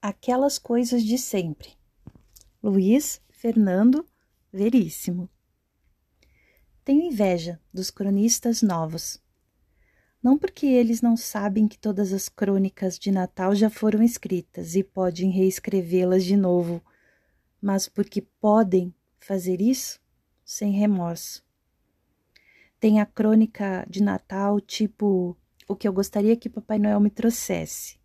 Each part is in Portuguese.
Aquelas coisas de sempre. Luiz Fernando Veríssimo. Tenho inveja dos cronistas novos. Não porque eles não sabem que todas as crônicas de Natal já foram escritas e podem reescrevê-las de novo, mas porque podem fazer isso sem remorso. Tem a crônica de Natal tipo o que eu gostaria que Papai Noel me trouxesse.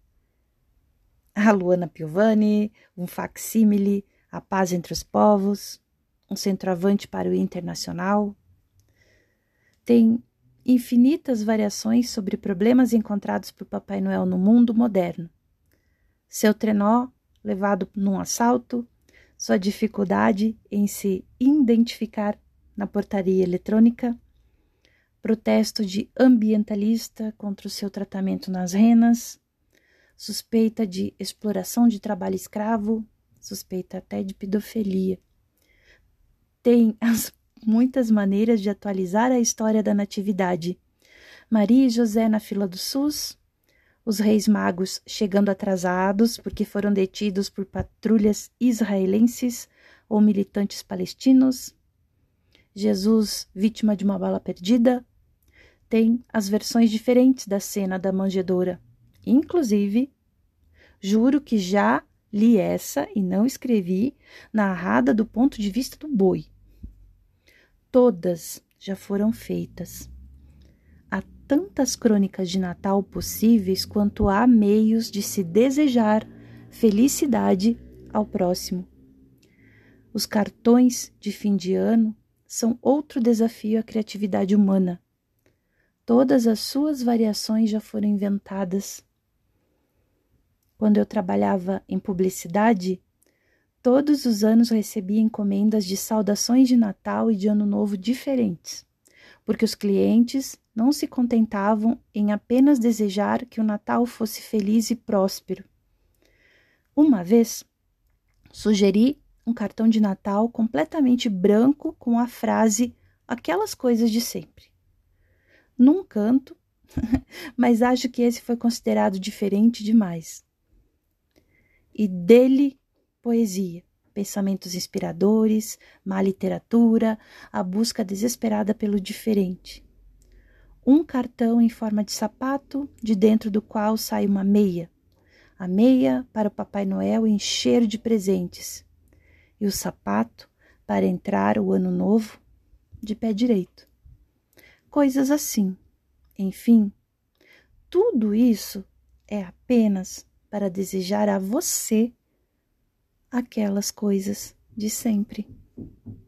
A Luana Piovani, um facsímile, a paz entre os povos, um centroavante para o internacional. Tem infinitas variações sobre problemas encontrados por Papai Noel no mundo moderno. Seu trenó levado num assalto, sua dificuldade em se identificar na portaria eletrônica, protesto de ambientalista contra o seu tratamento nas renas, suspeita de exploração de trabalho escravo, suspeita até de pedofilia. Tem muitas maneiras de atualizar a história da natividade. Maria e José na fila do SUS, os reis magos chegando atrasados porque foram detidos por patrulhas israelenses ou militantes palestinos, Jesus vítima de uma bala perdida. Tem as versões diferentes da cena da manjedoura. Inclusive, juro que já li essa e não escrevi, narrada do ponto de vista do boi. Todas já foram feitas. Há tantas crônicas de Natal possíveis quanto há meios de se desejar felicidade ao próximo. Os cartões de fim de ano são outro desafio à criatividade humana. Todas as suas variações já foram inventadas. Quando eu trabalhava em publicidade, todos os anos recebia encomendas de saudações de Natal e de Ano Novo diferentes, porque os clientes não se contentavam em apenas desejar que o Natal fosse feliz e próspero. Uma vez, sugeri um cartão de Natal completamente branco com a frase "aquelas coisas de sempre". Num canto, mas acho que esse foi considerado diferente demais. E dele, poesia, pensamentos inspiradores, má literatura, a busca desesperada pelo diferente. Um cartão em forma de sapato, de dentro do qual sai uma meia. A meia para o Papai Noel encher de presentes. E o sapato para entrar o ano novo de pé direito. Coisas assim. Enfim, tudo isso é apenas para desejar a você aquelas coisas de sempre.